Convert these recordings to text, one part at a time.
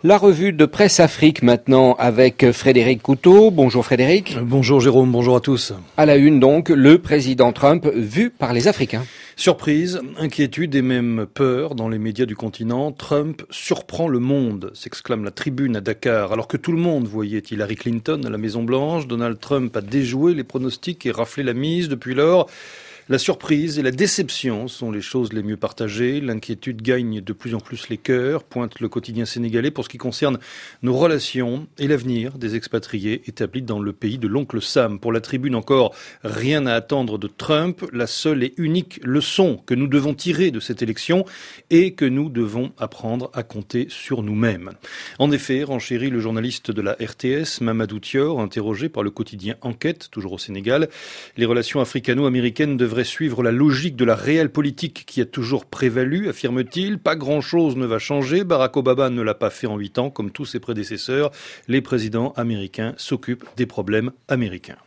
La revue de Presse Afrique maintenant avec Frédéric Couteau. Bonjour Frédéric. Bonjour Jérôme, bonjour à tous. À la une donc, le président Trump vu par les Africains. Surprise, inquiétude et même peur dans les médias du continent. Trump surprend le monde, s'exclame la Tribune à Dakar. Alors que tout le monde voyait Hillary Clinton à la Maison-Blanche, Donald Trump a déjoué les pronostics et raflé la mise. Depuis lors, la surprise et la déception sont les choses les mieux partagées. L'inquiétude gagne de plus en plus les cœurs, pointe le quotidien sénégalais pour ce qui concerne nos relations et l'avenir des expatriés établis dans le pays de l'oncle Sam. Pour la Tribune encore, rien à attendre de Trump. La seule et unique leçon que nous devons tirer de cette élection est que nous devons apprendre à compter sur nous-mêmes. En effet, renchérit le journaliste de la RTS, Mamadou Thior, interrogé par le quotidien Enquête, toujours au Sénégal, les relations africano-américaines devraient suivre la logique de la réelle politique qui a toujours prévalu, affirme-t-il. Pas grand-chose ne va changer. Barack Obama ne l'a pas fait en 8 ans, comme tous ses prédécesseurs. Les présidents américains s'occupent des problèmes américains.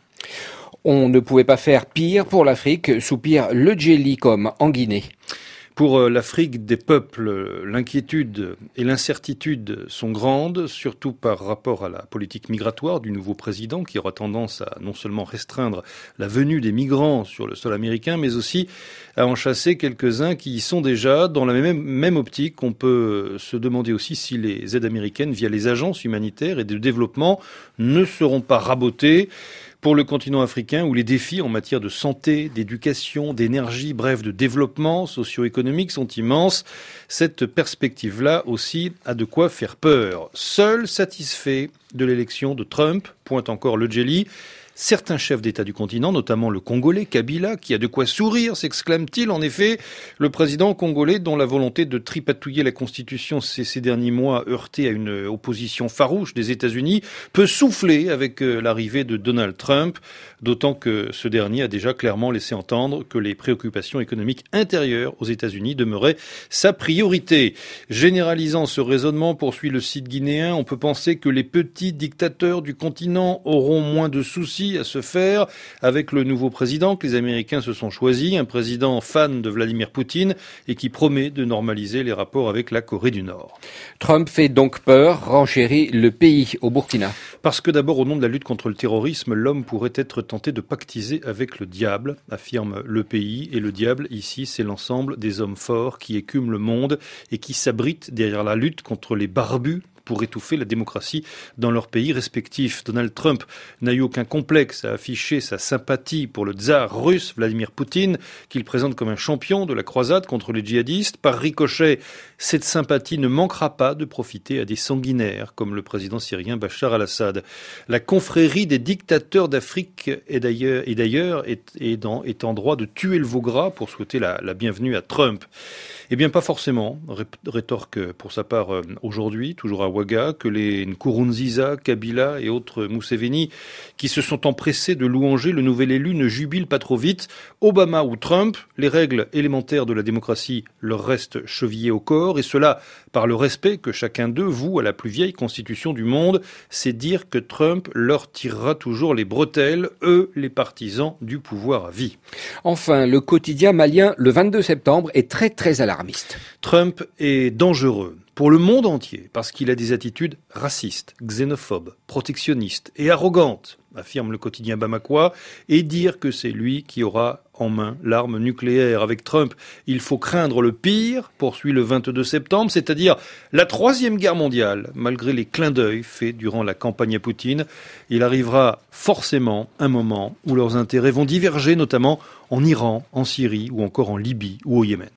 On ne pouvait pas faire pire pour l'Afrique, soupire le Djeli comme en Guinée. Pour l'Afrique des peuples, l'inquiétude et l'incertitude sont grandes, surtout par rapport à la politique migratoire du nouveau président qui aura tendance à non seulement restreindre la venue des migrants sur le sol américain, mais aussi à en chasser quelques-uns qui y sont déjà. Dans la même optique, on peut se demander aussi si les aides américaines via les agences humanitaires et de développement ne seront pas rabotées. Pour le continent africain, où les défis en matière de santé, d'éducation, d'énergie, bref, de développement socio-économique sont immenses, cette perspective-là aussi a de quoi faire peur. Seul satisfait de l'élection de Trump, pointe encore le Djeli, certains chefs d'État du continent, notamment le Congolais Kabila, qui a de quoi sourire, s'exclame-t-il. En effet, le président congolais, dont la volonté de tripatouiller la Constitution ces derniers mois heurtée à une opposition farouche des États-Unis, peut souffler avec l'arrivée de Donald Trump, d'autant que ce dernier a déjà clairement laissé entendre que les préoccupations économiques intérieures aux États-Unis demeuraient sa priorité. Généralisant ce raisonnement, poursuit le site guinéen, on peut penser que les petits dictateurs du continent auront moins de soucis à se faire avec le nouveau président que les Américains se sont choisis, un président fan de Vladimir Poutine et qui promet de normaliser les rapports avec la Corée du Nord. Trump fait donc peur, renchérit le pays au Burkina. Parce que d'abord, au nom de la lutte contre le terrorisme, l'homme pourrait être tenté de pactiser avec le diable, affirme le pays. Et le diable, ici, c'est l'ensemble des hommes forts qui écument le monde et qui s'abritent derrière la lutte contre les barbus pour étouffer la démocratie dans leurs pays respectifs. Donald Trump n'a eu aucun complexe à afficher sa sympathie pour le tsar russe Vladimir Poutine, qu'il présente comme un champion de la croisade contre les djihadistes. Par ricochet, cette sympathie ne manquera pas de profiter à des sanguinaires, comme le président syrien Bachar al-Assad. La confrérie des dictateurs d'Afrique est en droit de tuer le veau gras pour souhaiter la bienvenue à Trump. Eh bien, pas forcément, rétorque pour sa part aujourd'hui, toujours à Ouaga, que les Nkurunziza, Kabila et autres Museveni qui se sont empressés de louanger le nouvel élu ne jubilent pas trop vite. Obama ou Trump, les règles élémentaires de la démocratie leur restent chevillées au corps, et cela par le respect que chacun d'eux voue à la plus vieille constitution du monde. C'est dire que Trump leur tirera toujours les bretelles, eux les partisans du pouvoir à vie. Enfin, le quotidien malien, le 22 septembre, est très alarmiste. Trump est dangereux pour le monde entier parce qu'il a des attitudes racistes, xénophobes, protectionnistes et arrogantes, affirme le quotidien bamakois, et dire que c'est lui qui aura en main l'arme nucléaire. Avec Trump, il faut craindre le pire, poursuit le 22 septembre, c'est-à-dire la Troisième Guerre mondiale. Malgré les clins d'œil faits durant la campagne à Poutine, il arrivera forcément un moment où leurs intérêts vont diverger, notamment en Iran, en Syrie ou encore en Libye ou au Yémen.